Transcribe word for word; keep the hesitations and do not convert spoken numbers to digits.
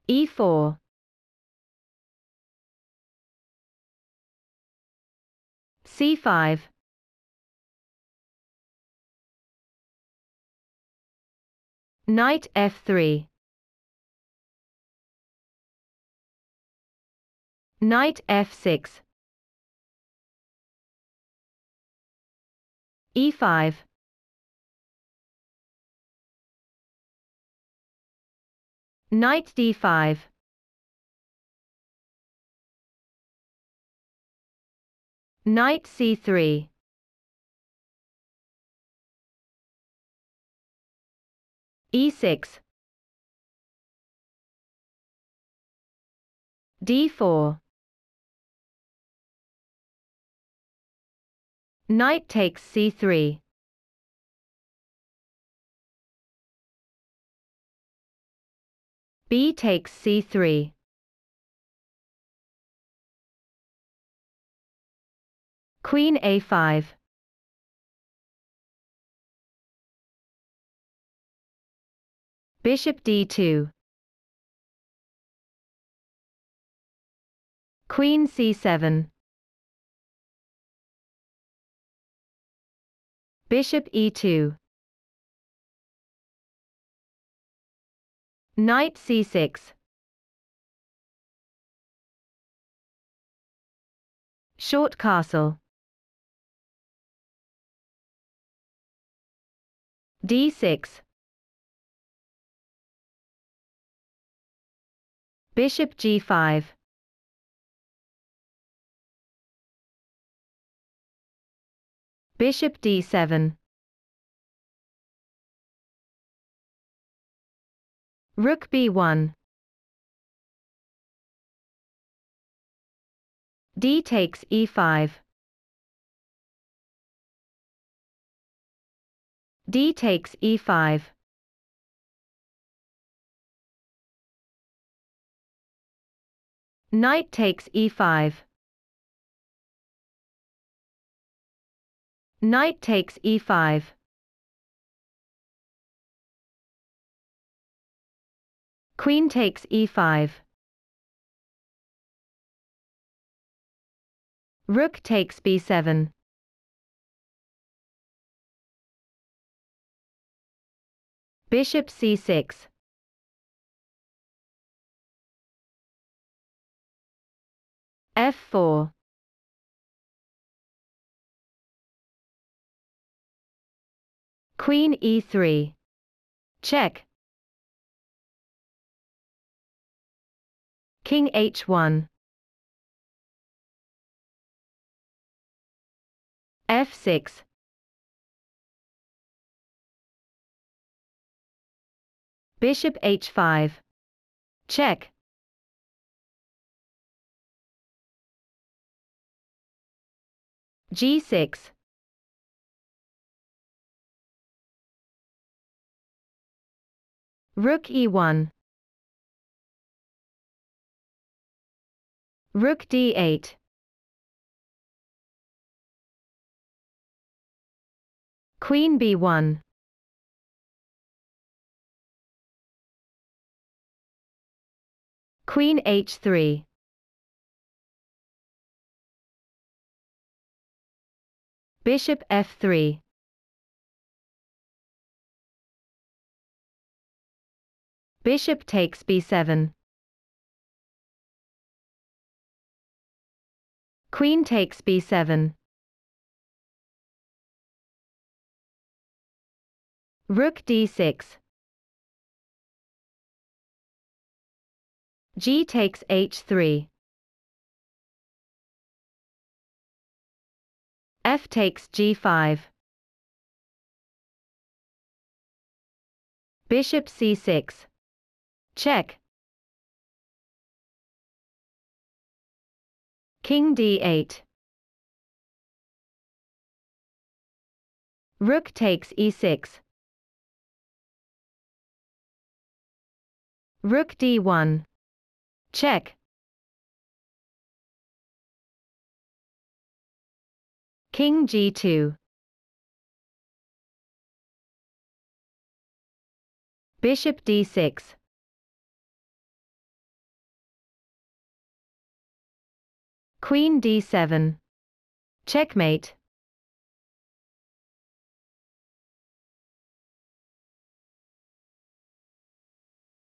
e four, c five, knight f three, knight f six, e five, knight d five, knight c three, e six, d four, knight takes c three, b takes c three, queen a five, bishop d two, queen c seven, bishop e two, knight c six, short castle, d six, bishop g five, bishop d seven, rook b one, d takes e five, d takes e five, knight takes e five, knight takes e five, queen takes e five, rook takes b seven, bishop c six, f four, queen e three, check, king h one, f six, bishop h five, check, g six, rook e one, rook d eight, queen b one, queen h three, bishop f three, bishop takes b seven, queen takes b seven, rook d six, g takes h three, f takes g five, bishop c six, check, king d eight, rook takes e six, rook d one, check, king g two, bishop d six, Queen d seven. Checkmate.